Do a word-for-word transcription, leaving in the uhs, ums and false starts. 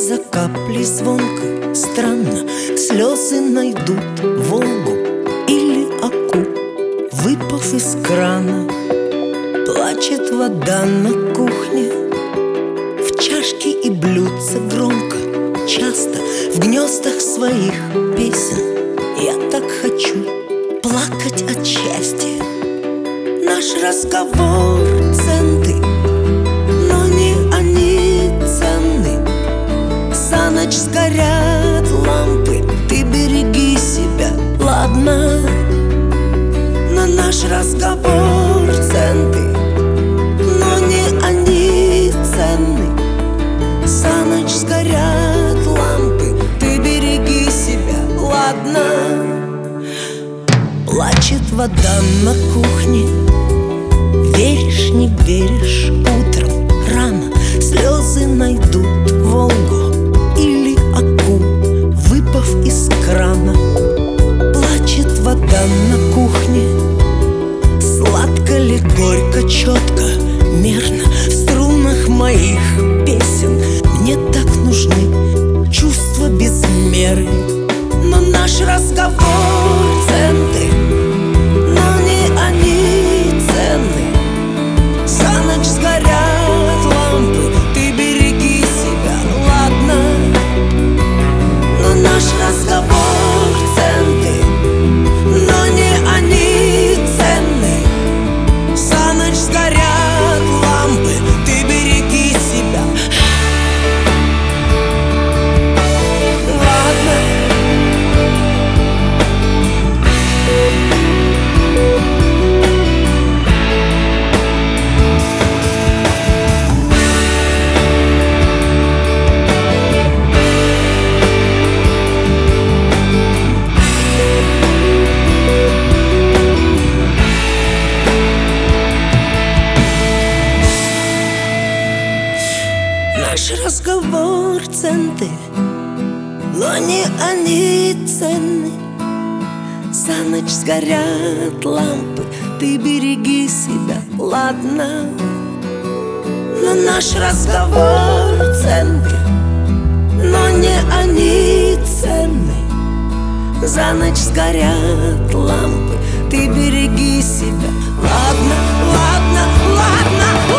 за каплей звонко, странно, слезы найдут Волгу или Аку, выпав из крана. Плачет вода на кухне, в чашке и блюдце громко, часто в гнездах своих песен. Я так хочу плакать от счастья. Наш разговор центы, но не они ценны. За ночь сгорят лампы, ты береги себя, ладно? На наш разговор центы, но не они ценны. За ночь сгорят лампы, ты береги себя, ладно? Плачет вода на кухне, веришь, не веришь, утром рано слезы найдут Волгу или Аку, выпав из крана. Плачет вода на кухне, сладко ли, горько, четко, мерно в струнах моих песен. Мне так нужны чувства без меры, но наш разговор центы, но не они ценны. За ночь сгорят лампы, ты береги себя, ладно? Но наш разговор центы, но не они ценны. За ночь сгорят лампы, ты береги себя, ладно? Наш разговор центы, но не они ценны. За ночь сгорят лампы, ты береги себя, ладно? Но наш разговор центы, но не они ценны. За ночь сгорят лампы, ты береги себя, ладно, ладно, ладно.